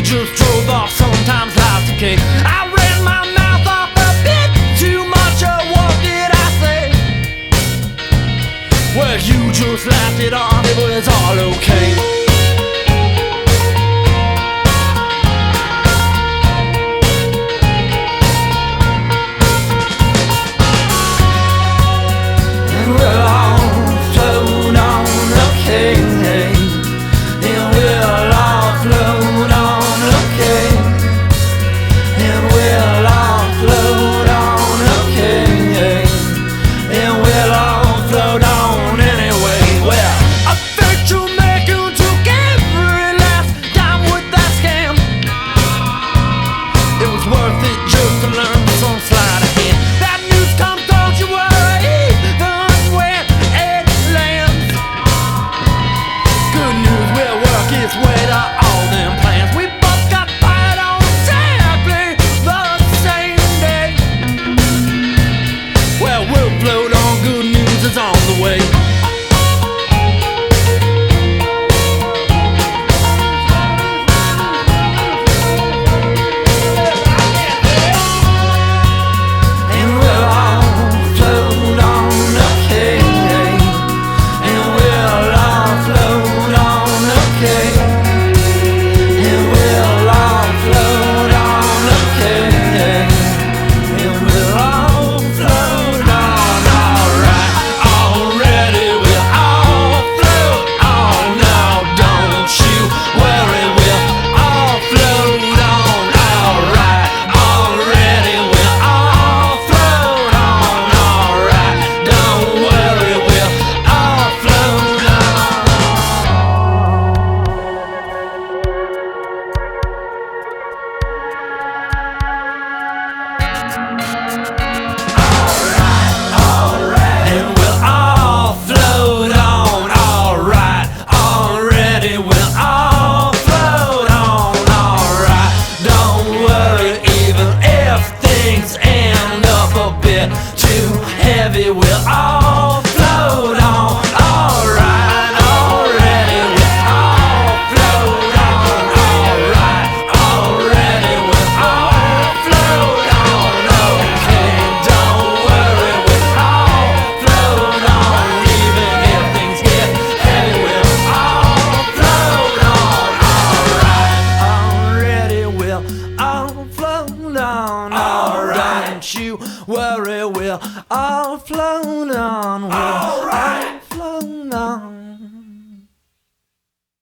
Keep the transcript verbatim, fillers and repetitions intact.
just drove off, sometimes life's a cake. I ran my mouth off a bit too much, or what did I say? Well, you just laughed it off, it was all okay. On the way. Too heavy, we'll all float on. Alright, already, we'll all float on. Alright, already, we'll all float on. Okay, don't worry, we'll all float on. Even if things get heavy, we'll all float on. Alright, already, we'll all float on. Alright, don't you worry, we'll all float on. We'll all float on.